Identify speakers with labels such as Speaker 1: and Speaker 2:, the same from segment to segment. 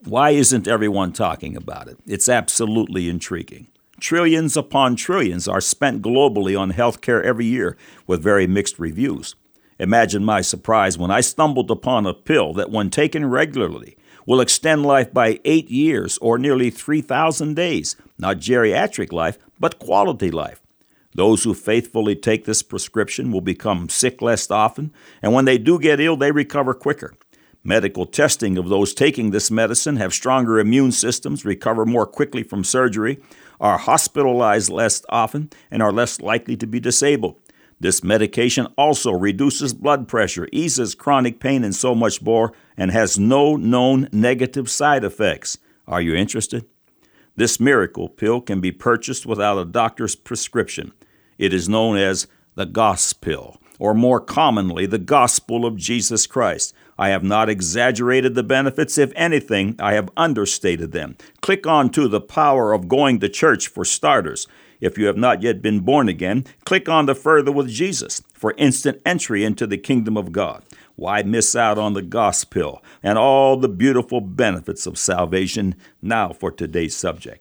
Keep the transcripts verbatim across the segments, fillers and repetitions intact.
Speaker 1: Why isn't everyone talking about it? It's absolutely intriguing. Trillions upon trillions are spent globally on healthcare every year with very mixed reviews. Imagine my surprise when I stumbled upon a pill that, when taken regularly, will extend life by eight years or nearly three thousand days. Not geriatric life, but quality life. Those who faithfully take this prescription will become sick less often, and when they do get ill, they recover quicker. Medical testing of those taking this medicine have stronger immune systems, recover more quickly from surgery, are hospitalized less often, and are less likely to be disabled. This medication also reduces blood pressure, eases chronic pain, and so much more, and has no known negative side effects. Are you interested? This miracle pill can be purchased without a doctor's prescription. It is known as the Gospel, or more commonly, the Gospel of Jesus Christ. I have not exaggerated the benefits. If anything, I have understated them. Click on to the power of going to church for starters. If you have not yet been born again, click on the Further with Jesus for instant entry into the kingdom of God. Why miss out on the gospel and all the beautiful benefits of salvation? Now for today's subject.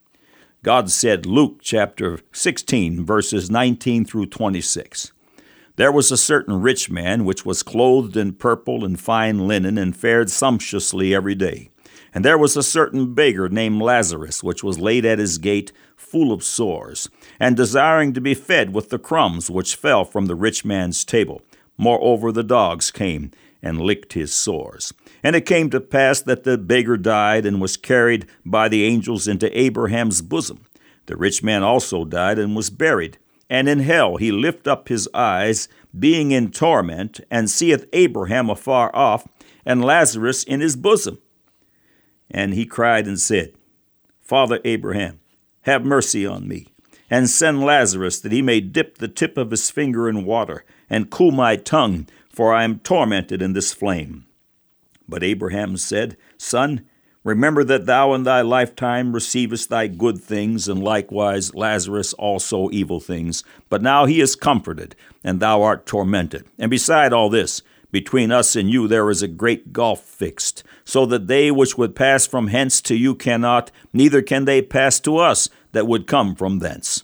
Speaker 1: God said, Luke chapter sixteen, verses nineteen through twenty-six. There was a certain rich man which was clothed in purple and fine linen and fared sumptuously every day. And there was a certain beggar named Lazarus, which was laid at his gate, full of sores, and desiring to be fed with the crumbs which fell from the rich man's table. Moreover, the dogs came and licked his sores. And it came to pass that the beggar died and was carried by the angels into Abraham's bosom. The rich man also died and was buried. And in hell he lift up his eyes, being in torment, and seeth Abraham afar off, and Lazarus in his bosom. And he cried and said, Father Abraham, have mercy on me, and send Lazarus, that he may dip the tip of his finger in water, and cool my tongue, for I am tormented in this flame. But Abraham said, Son, remember that thou in thy lifetime receivest thy good things, and likewise Lazarus also evil things. But now he is comforted, and thou art tormented. And beside all this, between us and you there is a great gulf fixed, so that they which would pass from hence to you cannot, neither can they pass to us that would come from thence.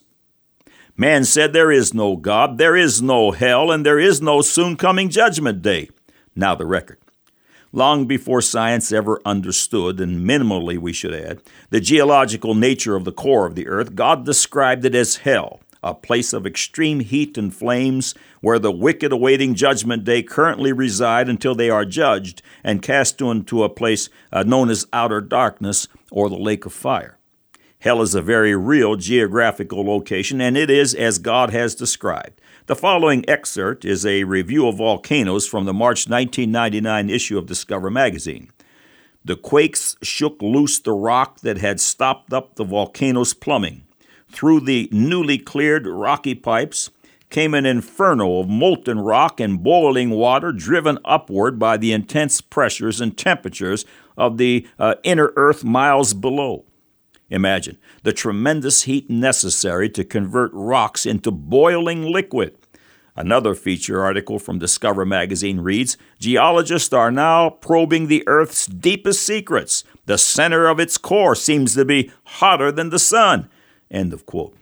Speaker 1: Man said, There is no God, there is no hell, and there is no soon coming judgment day. Now the record. Long before science ever understood, and minimally we should add, the geological nature of the core of the earth, God described it as hell, a place of extreme heat and flames where the wicked awaiting judgment day currently reside until they are judged and cast into a place uh, known as outer darkness or the lake of fire. Hell is a very real geographical location, and it is as God has described. The following excerpt is a review of volcanoes from the March nineteen ninety-nine issue of Discover magazine. The quakes shook loose the rock that had stopped up the volcano's plumbing. Through the newly cleared rocky pipes came an inferno of molten rock and boiling water driven upward by the intense pressures and temperatures of the uh, inner earth miles below. Imagine the tremendous heat necessary to convert rocks into boiling liquid. Another feature article from Discover magazine reads, Geologists are now probing the Earth's deepest secrets. The center of its core seems to be hotter than the sun. End of quote.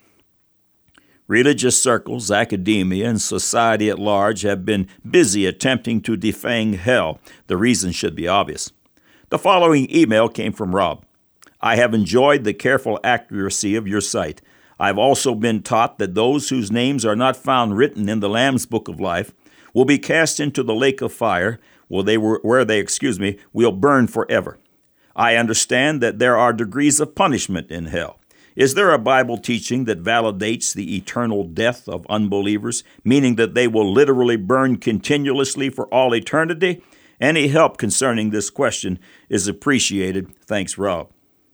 Speaker 1: Religious circles, academia, and society at large have been busy attempting to defang hell. The reason should be obvious. The following email came from Rob. I have enjoyed the careful accuracy of your site. I've also been taught that those whose names are not found written in the Lamb's Book of Life will be cast into the lake of fire, where they, were, where they, excuse me, will burn forever. I understand that there are degrees of punishment in hell. Is there a Bible teaching that validates the eternal death of unbelievers, meaning that they will literally burn continuously for all eternity? Any help concerning this question is appreciated. Thanks, Rob.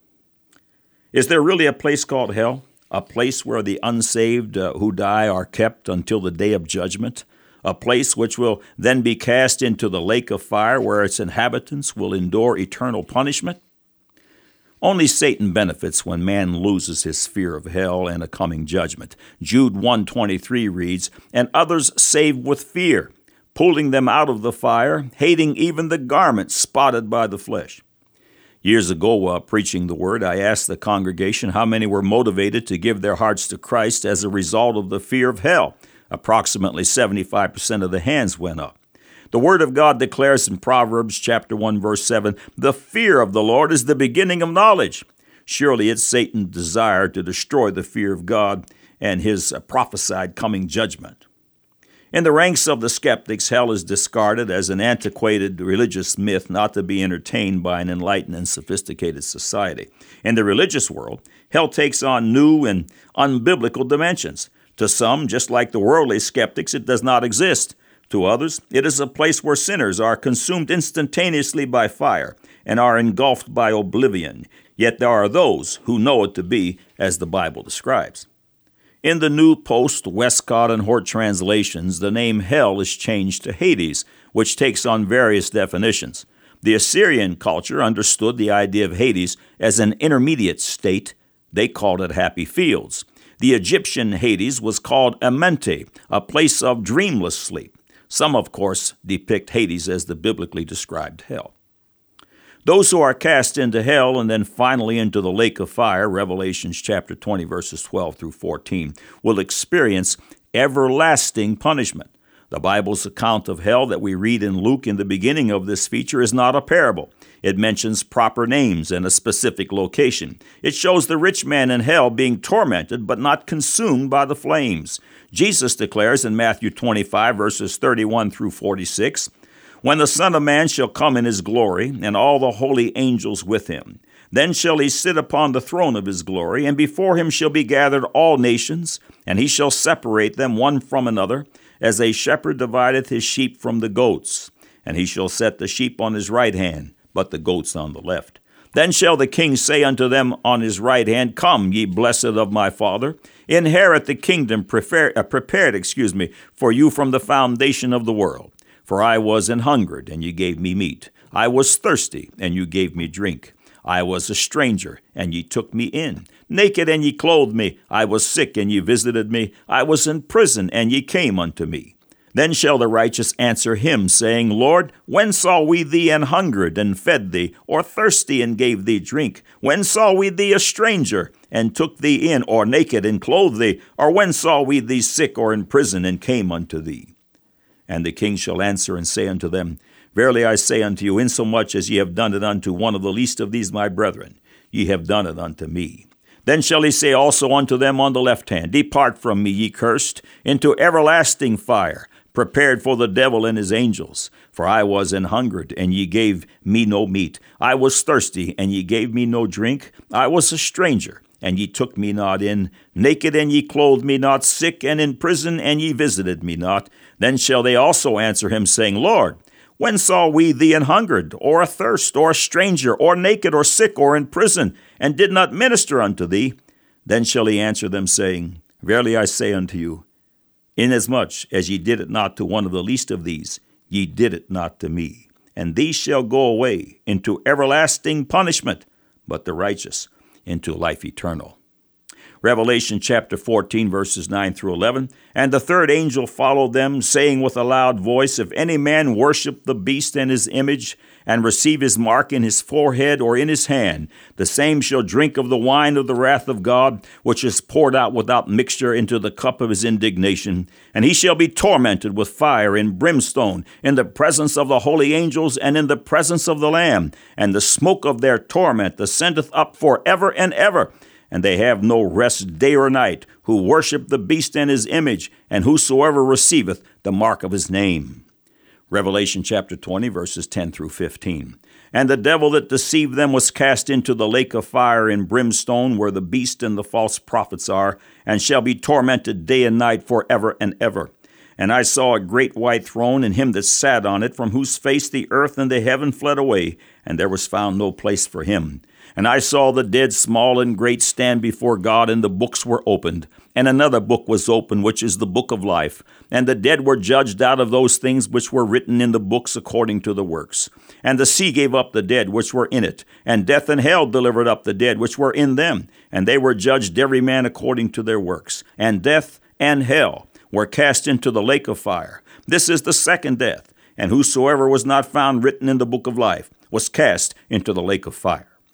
Speaker 1: Is there really a place called hell? A place where the unsaved uh, who die are kept until the day of judgment? A place which will then be cast into the lake of fire where its inhabitants will endure eternal punishment? Only Satan benefits when man loses his fear of hell and a coming judgment. Jude one twenty-three reads, And others save with fear, pulling them out of the fire, hating even the garment spotted by the flesh. Years ago, while preaching the word, I asked the congregation how many were motivated to give their hearts to Christ as a result of the fear of hell. Approximately seventy-five percent of the hands went up. The Word of God declares in Proverbs chapter one, verse seven, "The fear of the Lord is the beginning of knowledge." Surely it's Satan's desire to destroy the fear of God and his prophesied coming judgment. In the ranks of the skeptics, hell is discarded as an antiquated religious myth not to be entertained by an enlightened and sophisticated society. In the religious world, hell takes on new and unbiblical dimensions. To some, just like the worldly skeptics, it does not exist. To others, it is a place where sinners are consumed instantaneously by fire and are engulfed by oblivion. Yet there are those who know it to be as the Bible describes. In the New Post, Westcott, and Hort translations, the name hell is changed to Hades, which takes on various definitions. The Assyrian culture understood the idea of Hades as an intermediate state. They called it happy fields. The Egyptian Hades was called Amenti, a place of dreamless sleep. Some, of course, depict Hades as the biblically described hell. Those who are cast into hell and then finally into the lake of fire, Revelation chapter twenty, verses twelve through fourteen, will experience everlasting punishment. The Bible's account of hell that we read in Luke in the beginning of this feature is not a parable. It mentions proper names and a specific location. It shows the rich man in hell being tormented but not consumed by the flames. Jesus declares in Matthew twenty-five, verses thirty-one through forty-six, "When the Son of Man shall come in his glory, and all the holy angels with him, then shall he sit upon the throne of his glory, and before him shall be gathered all nations, and he shall separate them one from another, as a shepherd divideth his sheep from the goats. And he shall set the sheep on his right hand, but the goats on the left. Then shall the king say unto them on his right hand, Come, ye blessed of my Father, inherit the kingdom prepared, uh, prepared excuse me, for you from the foundation of the world. For I was an hungered, and ye gave me meat. I was thirsty, and you gave me drink. I was a stranger, and ye took me in. Naked, and ye clothed me. I was sick, and ye visited me. I was in prison, and ye came unto me. Then shall the righteous answer him, saying, Lord, when saw we thee an hungered, and fed thee, or thirsty, and gave thee drink? When saw we thee a stranger, and took thee in, or naked, and clothed thee? Or when saw we thee sick, or in prison, and came unto thee? And the king shall answer and say unto them, Verily I say unto you, insomuch as ye have done it unto one of the least of these my brethren, ye have done it unto me. Then shall he say also unto them on the left hand, Depart from me, ye cursed, into everlasting fire, prepared for the devil and his angels. For I was an hungered, and ye gave me no meat. I was thirsty, and ye gave me no drink. I was a stranger, and ye took me not in. Naked, and ye clothed me not. Sick, and in prison, and ye visited me not. Then shall they also answer him, saying, Lord, when saw we thee an hungered, or athirst, or a stranger, or naked, or sick, or in prison, and did not minister unto thee? Then shall he answer them, saying, Verily I say unto you, inasmuch as ye did it not to one of the least of these, ye did it not to me. And these shall go away into everlasting punishment, but the righteous into life eternal. Revelation chapter fourteen, verses nine through eleven. And the third angel followed them, saying with a loud voice, If any man worship the beast and his image, and receive his mark in his forehead or in his hand, the same shall drink of the wine of the wrath of God, which is poured out without mixture into the cup of his indignation. And he shall be tormented with fire and brimstone in the presence of the holy angels and in the presence of the Lamb. And the smoke of their torment ascendeth up forever and ever. And they have no rest day or night, who worship the beast and his image, and whosoever receiveth the mark of his name. Revelation chapter twenty, verses ten through fifteen. And the devil that deceived them was cast into the lake of fire and brimstone, where the beast and the false prophets are, and shall be tormented day and night forever and ever. And I saw a great white throne, and him that sat on it, from whose face the earth and the heaven fled away, and there was found no place for him. And I saw the dead, small and great, stand before God, and the books were opened. And another book was opened, which is the book of life. And the dead were judged out of those things which were written in the books according to the works. And the sea gave up the dead which were in it, and death and hell delivered up the dead which were in them. And they were judged every man according to their works. And death and hell were cast into the lake of fire. This is the second death. And whosoever was not found written in the book of life was cast into the lake of fire.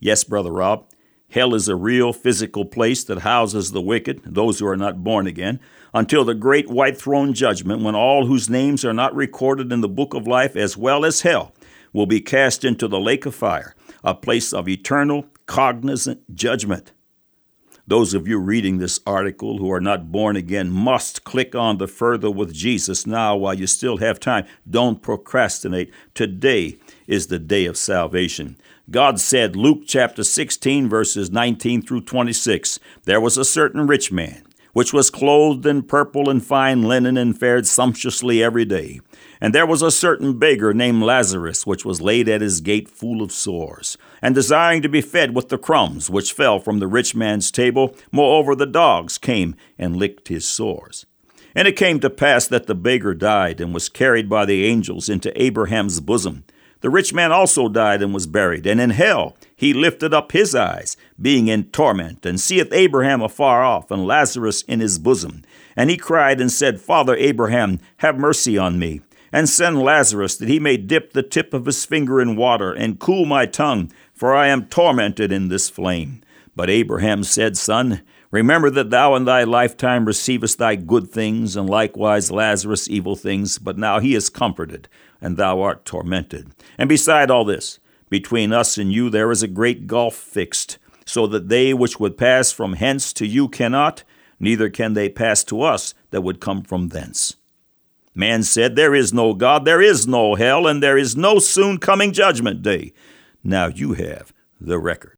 Speaker 1: Yes, Brother Rob, hell is a real physical place that houses the wicked, those who are not born again, until the great white throne judgment, when all whose names are not recorded in the book of life, as well as hell, will be cast into the lake of fire, a place of eternal, cognizant judgment. Those of you reading this article who are not born again must click on the Further with Jesus now while you still have time. Don't procrastinate. Today is the day of salvation. God said, Luke chapter sixteen, verses nineteen through twenty-six, there was a certain rich man, which was clothed in purple and fine linen and fared sumptuously every day. And there was a certain beggar named Lazarus, which was laid at his gate full of sores, and desiring to be fed with the crumbs which fell from the rich man's table. Moreover, the dogs came and licked his sores. And it came to pass that the beggar died and was carried by the angels into Abraham's bosom. The rich man also died and was buried, and in hell he lifted up his eyes, being in torment, and seeth Abraham afar off, and Lazarus in his bosom. And he cried and said, Father Abraham, have mercy on me, and send Lazarus, that he may dip the tip of his finger in water, and cool my tongue, for I am tormented in this flame. But Abraham said, Son, remember that thou in thy lifetime receivest thy good things, and likewise Lazarus evil things, but now he is comforted, and thou art tormented. And beside all this, between us and you there is a great gulf fixed, so that they which would pass from hence to you cannot, neither can they pass to us that would come from thence. Man said, There is no God, there is no hell, and there is no soon coming judgment day. Now you have the record.